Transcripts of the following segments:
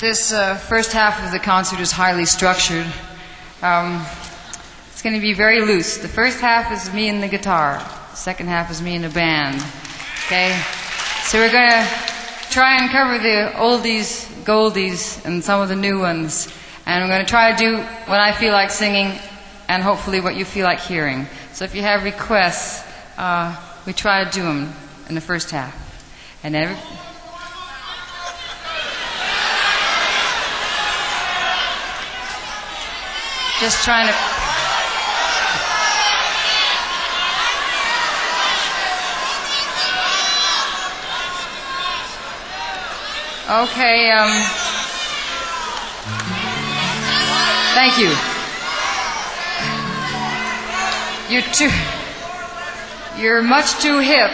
This first half of the concert is highly structured. It's going to be very loose. The first half is me and the guitar. The second half is me and the band. Okay? So we're going to try and cover the oldies, goldies, and some of the new ones. And I'm going to try to do what I feel like singing and hopefully what you feel like hearing. So if you have requests, we try to do them in the first half. And just trying to... Okay, thank you. You're much too hip.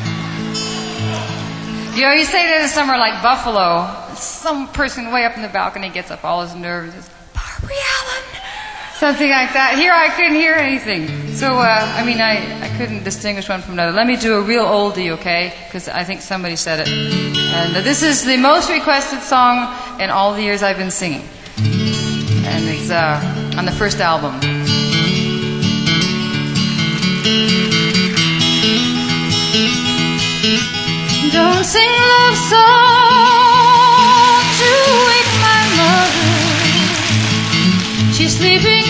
You know, you say that somewhere like Buffalo, some person way up in the balcony gets up all his nerves. Barbara Allen! Something like that. Here I couldn't hear anything. So, I couldn't distinguish one from another. Let me do a real oldie, okay? Because I think somebody said it. And this is the most requested song in all the years I've been singing. And it's on the first album. Don't sing love songs to wake my mother. She's sleeping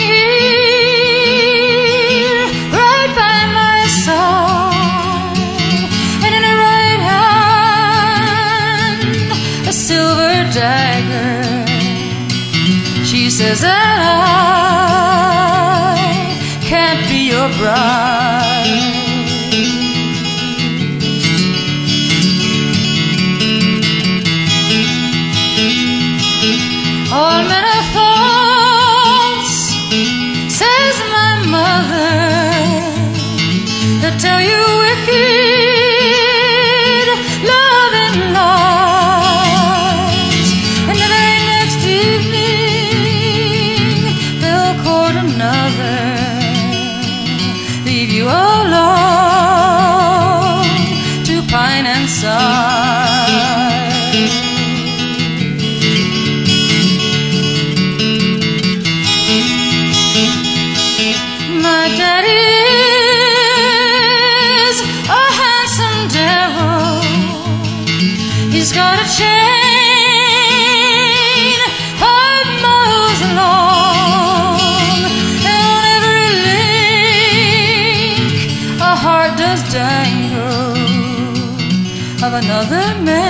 here, right by my side. And in her right hand, a silver dagger. She says that I can't be your bride. All men are false, says my mother. They tell you wicked love and lies. And the very next evening they'll court another, leave you alone to pine and sigh. My daddy is a handsome devil. He's got a chain 5 miles long, and on every link a heart does dangle of another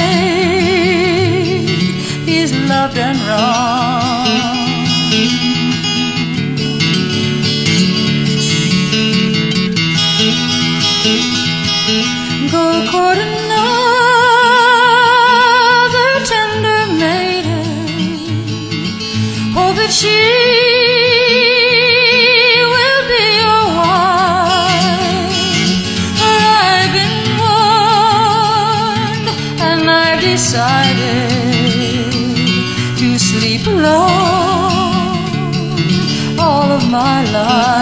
maid he's loved and wronged. Go court another tender maiden, hope that she will be your wife. For I've been warned and I've decided to sleep alone all of my life.